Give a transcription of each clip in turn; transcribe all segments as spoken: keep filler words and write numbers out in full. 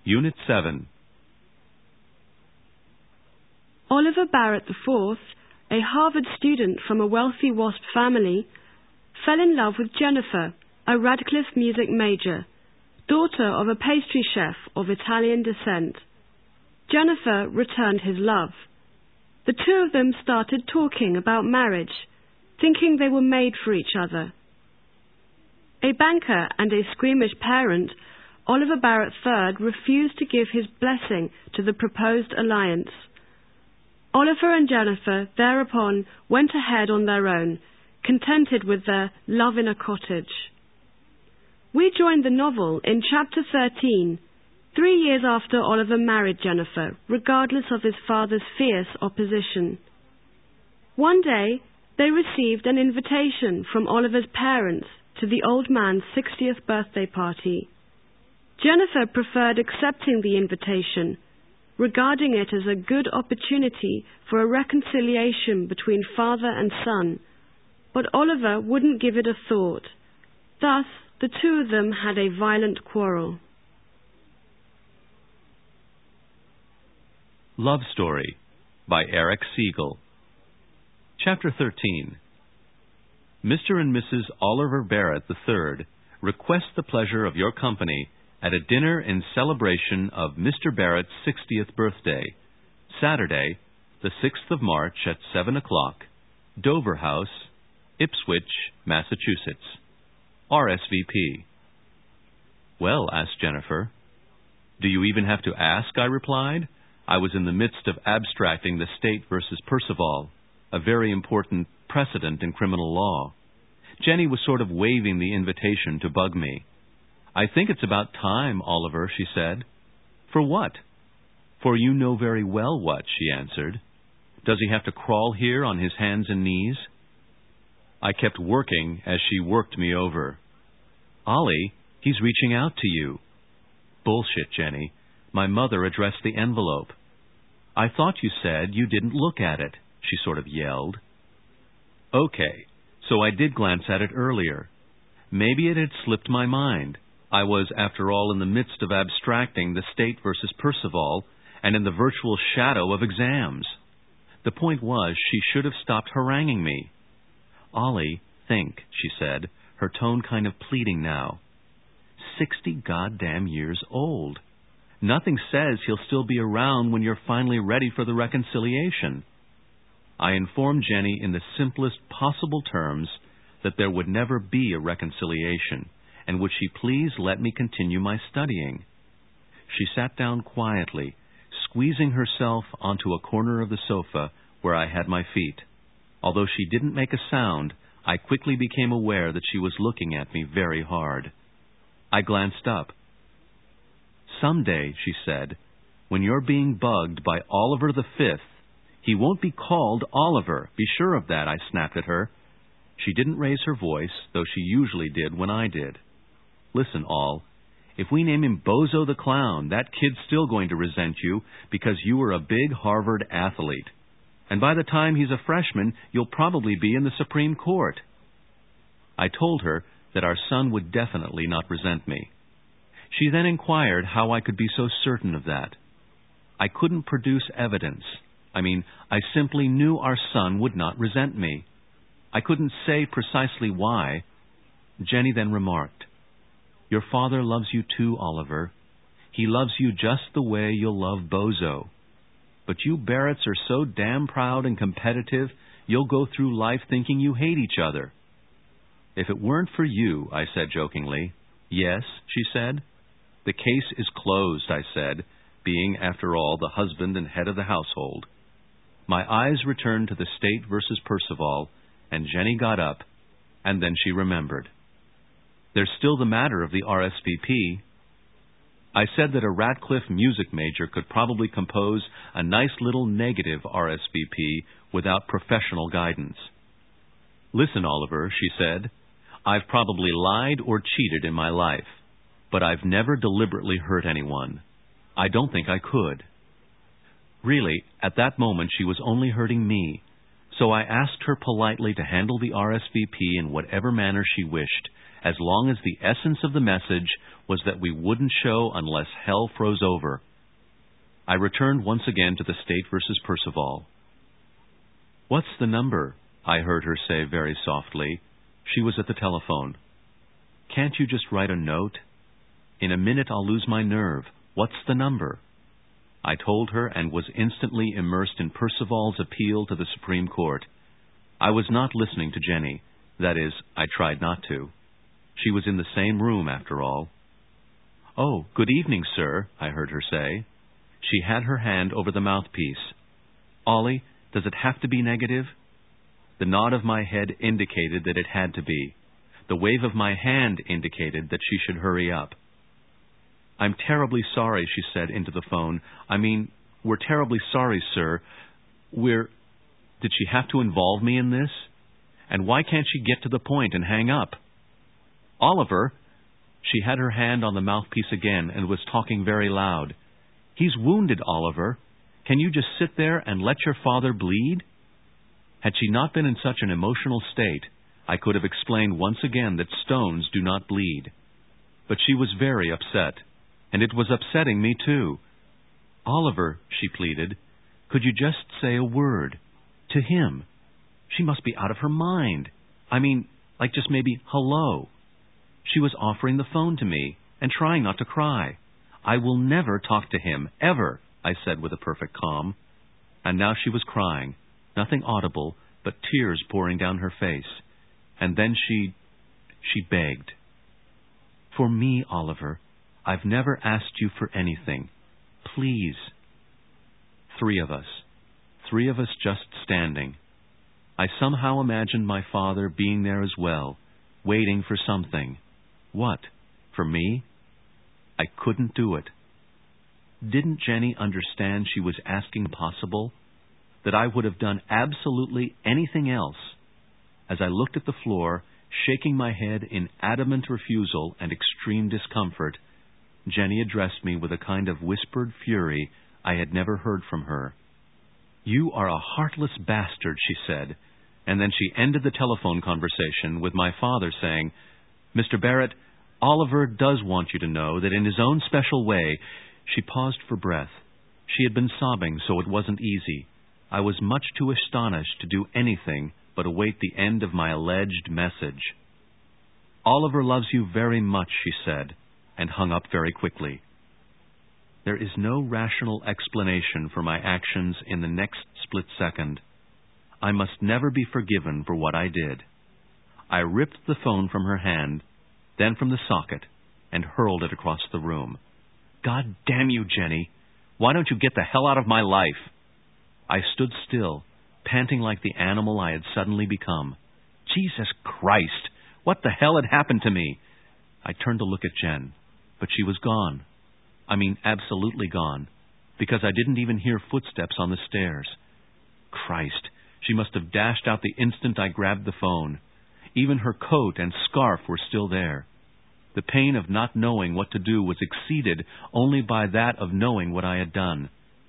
Unit seven. Oliver Barrett the fourth, a Harvard student from a wealthy WASP family, fell in love with Jennifer, a Radcliffe music major, daughter of a pastry chef of Italian descent. Jennifer returned his love. The two of them started talking about marriage, thinking they were made for each other. A banker and a squeamish parent, Oliver Barrett the third refused to give his blessing to the proposed alliance. Oliver and Jennifer thereupon went ahead on their own, contented with their love in a cottage. We joined the novel in chapter thirteen, three years after Oliver married Jennifer, regardless of his father's fierce opposition. One day, they received an invitation from Oliver's parents to the old man's sixtieth birthday party. Jennifer preferred accepting the invitation, regarding it as a good opportunity for a reconciliation between father and son, but Oliver wouldn't give it a thought. Thus, the two of them had a violent quarrel. Love Story by Eric Siegel. Chapter thirteen. Mister and Missus Oliver Barrett the third request the pleasure of your company at a dinner in celebration of Mister Barrett's sixtieth birthday, Saturday, the sixth of March at seven o'clock, Dover House, Ipswich, Massachusetts. R S V P. Well, asked Jennifer. Do you even have to ask, I replied. I was in the midst of abstracting the State versus Percival, a very important precedent in criminal law. Jenny was sort of waving the invitation to bug me. I think it's about time, Oliver, she said. For what? For you know very well what, she answered. Does he have to crawl here on his hands and knees? I kept working as she worked me over. Ollie, he's reaching out to you. Bullshit, Jenny. My mother addressed the envelope. I thought you said you didn't look at it, she sort of yelled. Okay, so I did glance at it earlier. Maybe it had slipped my mind. I was, after all, in the midst of abstracting the State versus Percival and in the virtual shadow of exams. The point was, she should have stopped haranguing me. Ollie, think, she said, her tone kind of pleading now. Sixty goddamn years old. Nothing says he'll still be around when you're finally ready for the reconciliation. I informed Jenny in the simplest possible terms that there would never be a reconciliation, and would she please let me continue my studying. She sat down quietly, squeezing herself onto a corner of the sofa where I had my feet. Although she didn't make a sound, I quickly became aware that she was looking at me very hard. I glanced up. Someday, she said, when you're being bugged by Oliver the Fifth, he won't be called Oliver. Be sure of that, I snapped at her. She didn't raise her voice, though she usually did when I did. Listen, Ol, if we name him Bozo the Clown, that kid's still going to resent you because you were a big Harvard athlete. And by the time he's a freshman, you'll probably be in the Supreme Court. I told her that our son would definitely not resent me. She then inquired how I could be so certain of that. I couldn't produce evidence. I mean, I simply knew our son would not resent me. I couldn't say precisely why. Jenny then remarked, Your father loves you too, Oliver. He loves you just the way you'll love Bozo. But you Barretts are so damn proud and competitive, you'll go through life thinking you hate each other. If it weren't for you, I said jokingly. Yes, she said. The case is closed, I said, being, after all, the husband and head of the household. My eyes returned to the State versus Percival, and Jenny got up, and then she remembered. There's still the matter of the R S V P. I said that a Radcliffe music major could probably compose a nice little negative R S V P without professional guidance. Listen, Oliver, she said, I've probably lied or cheated in my life, but I've never deliberately hurt anyone. I don't think I could. Really, at that moment she was only hurting me, So I asked her politely to handle the R S V P in whatever manner she wished, as long as the essence of the message was that we wouldn't show unless hell froze over. I returned once again to the State versus Percival. "What's the number?" I heard her say very softly. She was at the telephone. "Can't you just write a note? In a minute I'll lose my nerve. What's the number?" I told her and was instantly immersed in Percival's appeal to the Supreme Court. I was not listening to Jenny. That is, I tried not to. She was in the same room, after all. "Oh, good evening, sir," I heard her say. She had her hand over the mouthpiece. "Ollie, does it have to be negative?" The nod of my head indicated that it had to be. The wave of my hand indicated that she should hurry up. "I'm terribly sorry," she said into the phone. "I mean, we're terribly sorry, sir. We're..." Did she have to involve me in this? And why can't she get to the point and hang up? "Oliver!" She had her hand on the mouthpiece again and was talking very loud. "He's wounded, Oliver. Can you just sit there and let your father bleed?" Had she not been in such an emotional state, I could have explained once again that stones do not bleed. But she was very upset, and it was upsetting me too. "Oliver," she pleaded, "could you just say a word? To him. She must be out of her mind. I mean, like just maybe hello." She was offering the phone to me and trying not to cry. "I will never talk to him, ever," I said with a perfect calm. And now she was crying, nothing audible, but tears pouring down her face. And then she, she begged. "For me, Oliver, I've never asked you for anything. Please." Three of us. Three of us just standing. I somehow imagined my father being there as well, waiting for something. What? For me? I couldn't do it. Didn't Jenny understand she was asking possible? That I would have done absolutely anything else? As I looked at the floor, shaking my head in adamant refusal and extreme discomfort, Jenny addressed me with a kind of whispered fury I had never heard from her. "You are a heartless bastard," she said, and then she ended the telephone conversation with my father saying, "Mister Barrett, Oliver does want you to know that in his own special way..." She paused for breath. She had been sobbing, so it wasn't easy. I was much too astonished to do anything but await the end of my alleged message. "Oliver loves you very much," she said, and hung up very quickly. There is no rational explanation for my actions in the next split second. I must never be forgiven for what I did. I ripped the phone from her hand, then from the socket, and hurled it across the room. "God damn you, Jenny! Why don't you get the hell out of my life?" I stood still, panting like the animal I had suddenly become. Jesus Christ! What the hell had happened to me? I turned to look at Jen, but she was gone. I mean, absolutely gone, because I didn't even hear footsteps on the stairs. Christ, she must have dashed out the instant I grabbed the phone. Even her coat and scarf were still there. The pain of not knowing what to do was exceeded only by that of knowing what I had done.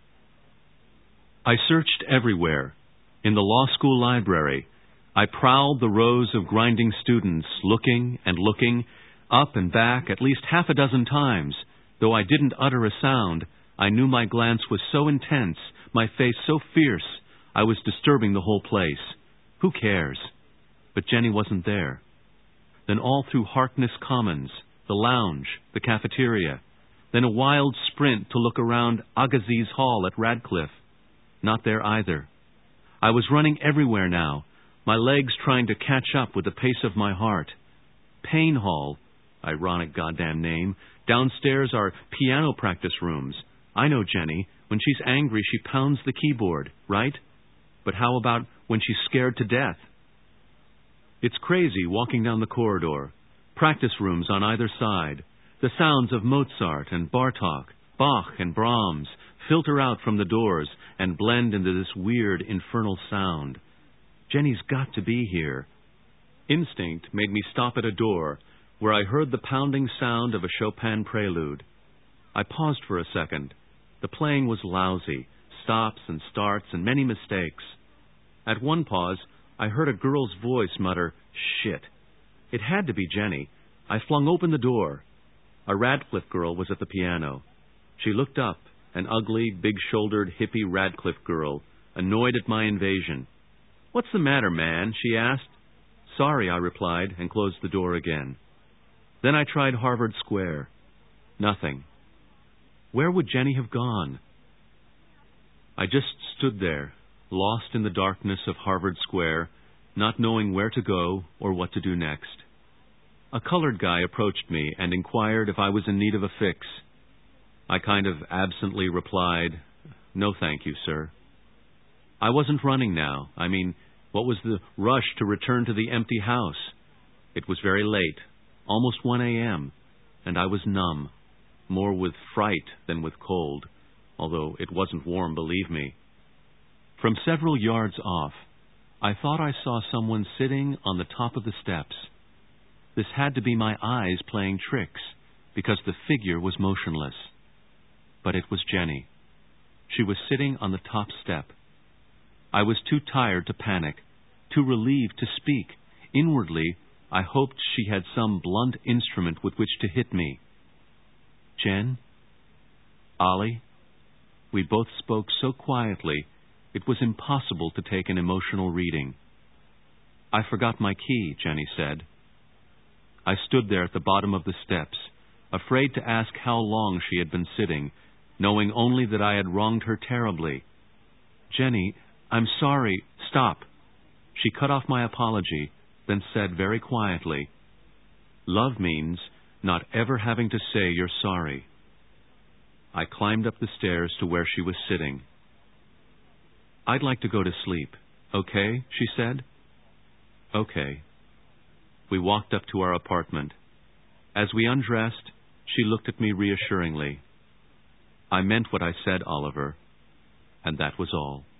I searched everywhere. In the law school library, I prowled the rows of grinding students, looking and looking, up and back at least half a dozen times. Though I didn't utter a sound, I knew my glance was so intense, my face so fierce, I was disturbing the whole place. Who cares? But Jenny wasn't there. Then all through Harkness Commons, the lounge, the cafeteria, then a wild sprint to look around Agassiz Hall at Radcliffe. Not there either. I was running everywhere now, my legs trying to catch up with the pace of my heart. Payne Hall, ironic goddamn name. Downstairs are piano practice rooms. I know Jenny. When she's angry, she pounds the keyboard, right? But how about when she's scared to death? It's crazy walking down the corridor. Practice rooms on either side. The sounds of Mozart and Bartók, Bach and Brahms filter out from the doors and blend into this weird, infernal sound. Jenny's got to be here. Instinct made me stop at a door where I heard the pounding sound of a Chopin prelude. I paused for a second. The playing was lousy, stops and starts and many mistakes. At one pause, I heard a girl's voice mutter, "Shit." It had to be Jenny. I flung open the door. A Radcliffe girl was at the piano. She looked up, an ugly, big-shouldered, hippie Radcliffe girl, annoyed at my invasion. "What's the matter, man?" she asked. "Sorry," I replied, and closed the door again. Then I tried Harvard Square. Nothing. Where would Jenny have gone? I just stood there, lost in the darkness of Harvard Square, not knowing where to go or what to do next. A colored guy approached me and inquired if I was in need of a fix. I kind of absently replied, "No, thank you, sir." I wasn't running now. I mean, what was the rush to return to the empty house? It was very late, almost one a.m., and I was numb, more with fright than with cold, although it wasn't warm, believe me. From several yards off, I thought I saw someone sitting on the top of the steps. This had to be my eyes playing tricks, because the figure was motionless. But it was Jenny. She was sitting on the top step. I was too tired to panic, too relieved to speak. Inwardly, I hoped she had some blunt instrument with which to hit me. "Jen? Ollie?" We both spoke so quietly, it was impossible to take an emotional reading. "I forgot my key," Jenny said. I stood there at the bottom of the steps, afraid to ask how long she had been sitting, knowing only that I had wronged her terribly. "Jenny, I'm sorry. Stop." She cut off my apology, then said very quietly, "Love means not ever having to say you're sorry." I climbed up the stairs to where she was sitting. "I'd like to go to sleep. Okay?" she said. "Okay." We walked up to our apartment. As we undressed, she looked at me reassuringly. "I meant what I said, Oliver," and that was all.